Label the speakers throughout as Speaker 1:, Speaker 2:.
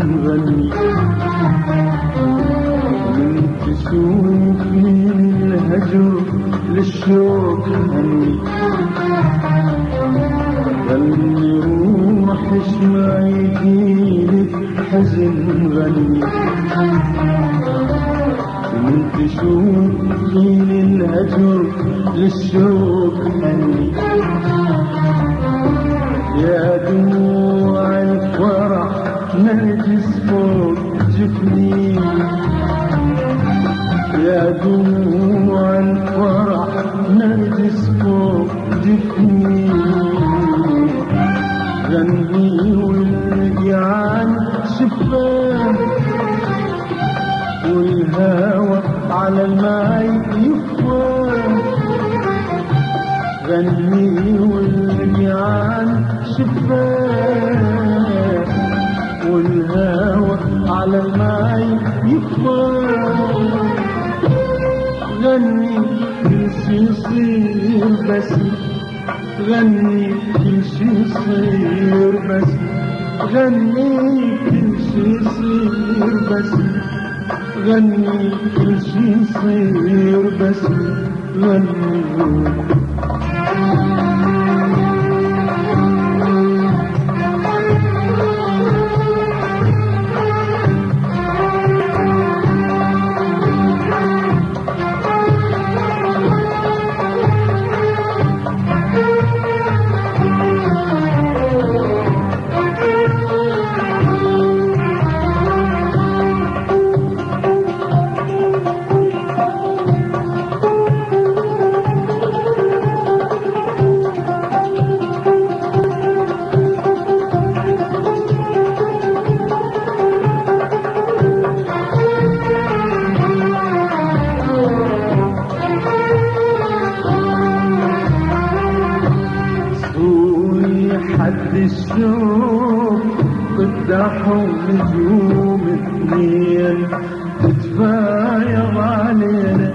Speaker 1: نغني من تشوفني الهجر للشوق هني غني روحش ما يجيلك حزن غني من تشوفني الهجر للشوق هني يا دموع الفرح نرجس فوق جفني يا دموع الفرح نرجس فوق جفني غني والجيعان شفاه والهوى على الماي يفواه غني والجيعان شفاه والهوى على الماي يفواه غني كل شي يصير بس غني كل شي يصير بس غني كل شي يصير بس غني كل شي يصير بس غني حد الشوق قدحوا نجوم اثنين تتفايض علينا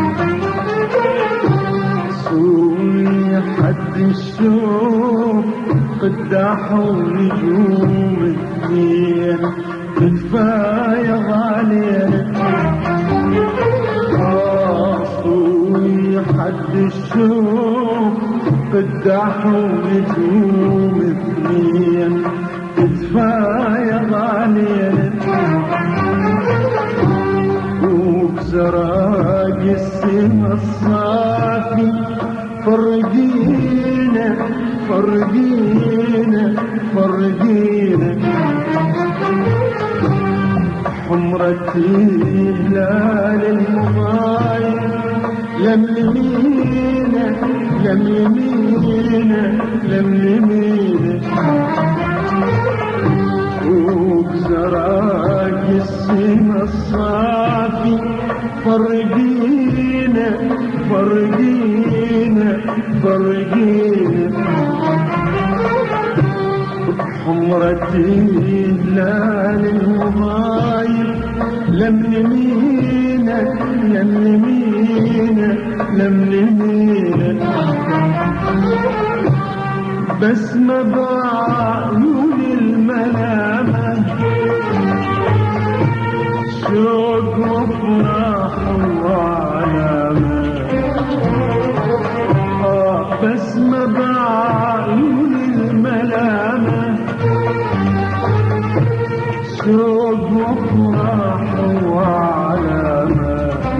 Speaker 1: سوي حد الشوق قدحوا نجوم اثنين تتفايض علينا سوي حد الشوق قدحوا نجوم اثنين تتفايض علينا وبزراق السما الصافي فرقينا فرقينا فرقينا حمرة هلال المغاير لملمينا لملمينا لملمينا وبزراق السما الصافي فرقينا فرقينا فرقينا حمرة هلال المغاير لملمينا لملمينا لملمينا بسمة بعيون الملامة شوق وفرح وعلامة بسمة بعيون الملامة شوق وفرح وعلامة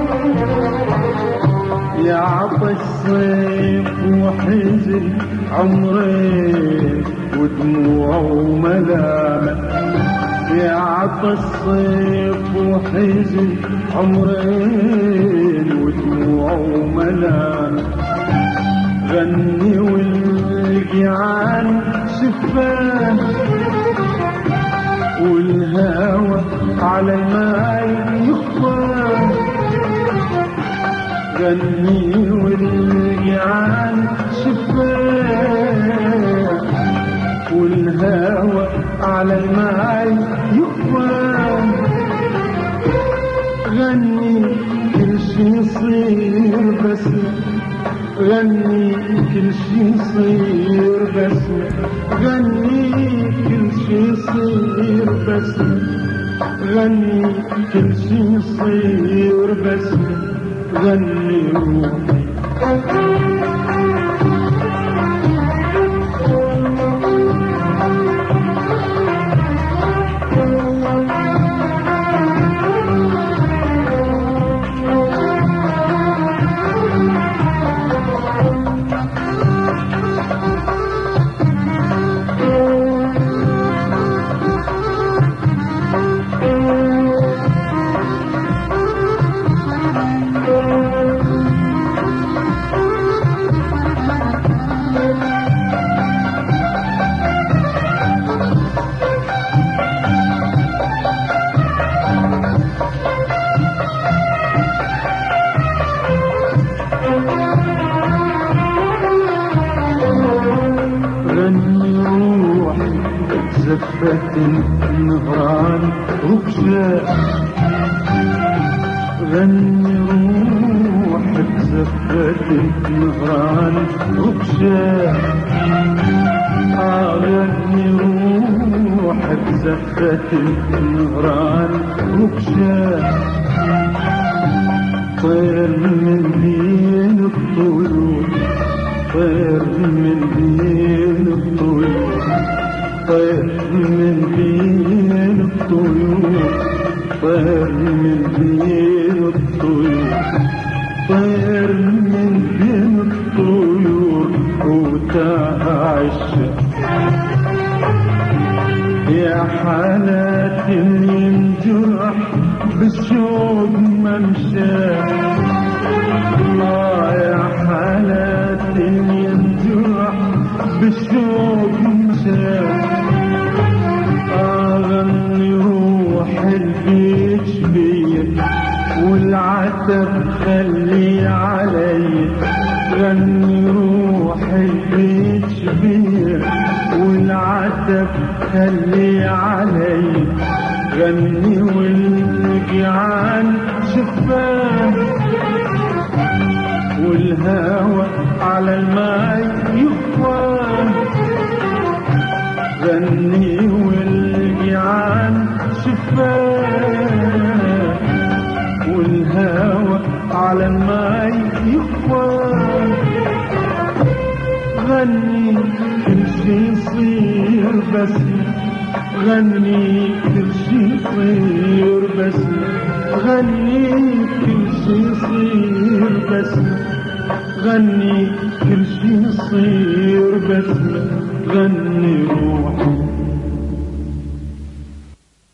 Speaker 1: يعطى الصيف وحزن عمرين ودموع وملامة يعطى الصيف وحزن عمرين ودموع وملامة غني والجيعان شفاه والهوى على الماي يخفاه غني والجيعان شفاه والهوى على الماي يخفاه غني كل شي يصير بس غني كل شي يصير بسمة، غني كل شي يصير بسمة، غني كل شي يصير بسمة، غني روحي. زفت النهران ركشة، غني روحك زفت النهران ركشة، غني روحك زفت النهران ركشة، طير من بين الطيور، طير من بين الطيور، طير من بين الطيور، طير من بين الطيور، طير من بين الطيور وتعشى. يا حالات ينجرح بالشوق ممشى، يا حالات ينجرح بالشوق ممشى، غني روح البيت شبيه والعتب خلي علي، غني روح البيت شبيه والعتب خلي علي، غني والجيعان شفاه والهوى على الماي يخفاه، غني والجيعان شفاه والهوى على الماي يخفاه، غني كل شي يصير بسمة، غني كل شي يصير بسمة، غني كل شي يصير بسمة، غني كل شي يصير